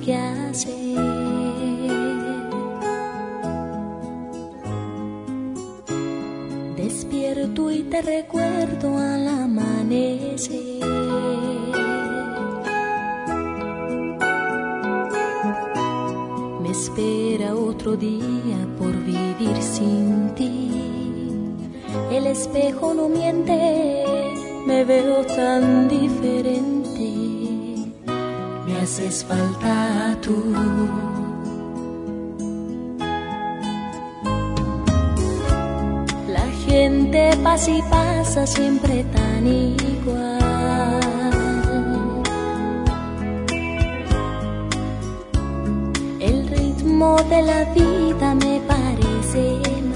qué hacer. Despierto y te recuerdo al amanecer. Me espera otro día por vivir sin ti. El espejo no miente, me veo tan diferente. Me haces falta tú. La gente pasa y pasa siempre tan igual. El ritmo de la vida me parece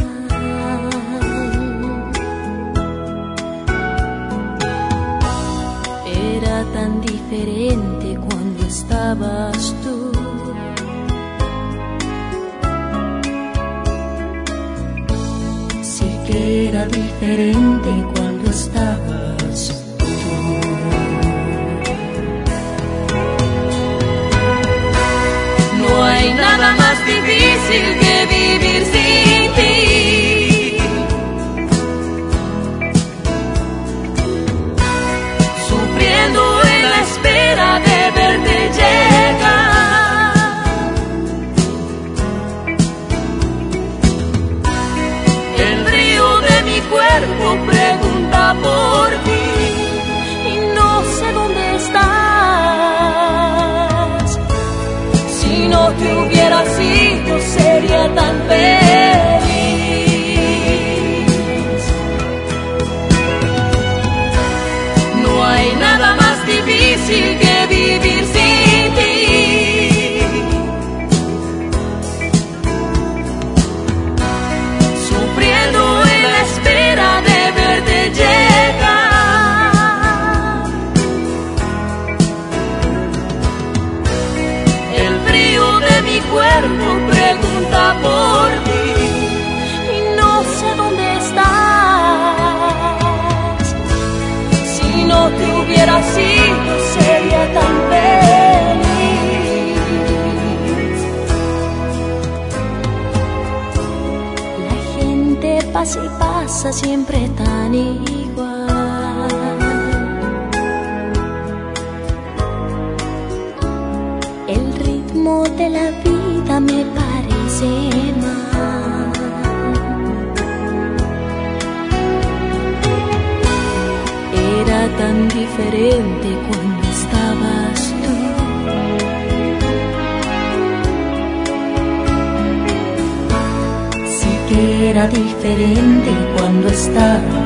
tan diferente cuando estabas tú. Sí que era diferente cuando estabas tú. No hay nada más difícil que vivir sin ti. Espera de verte llegar. El frío de mi cuerpo pregunta por ti y no sé dónde estás. Si no te hubiera sido sería tan feliz. No hay nada más difícil que vivir sin ti. Sufriendo en la espera de verte llegar. El frío de mi cuerpo pregunta por ti y no sé dónde estás. Si no te hubiera sido sería tan feliz. La gente pasa y pasa siempre tan igual. El ritmo de la vida me parece mal. Era tan diferente cuando estabas tú. Sí que era diferente cuando estabas